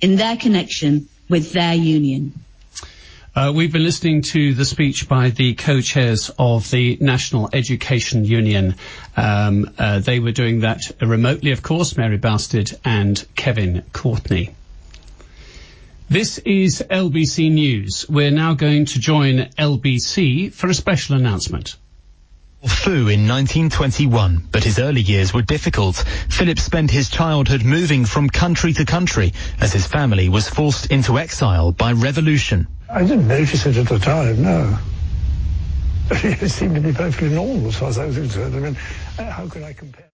in their connection with their union. We've been listening to the speech by the co-chairs of the National Education Union. They were doing that remotely, of course, Mary Bousted and Kevin Courtney. This is LBC News. We're now going to join LBC for a special announcement. Fu in 1921, but his early years were difficult. Philip spent his childhood moving from country to country as his family was forced into exile by revolution. I didn't notice it at the time, no. It seemed to be perfectly normal as far as I was concerned. I mean, how could I compare?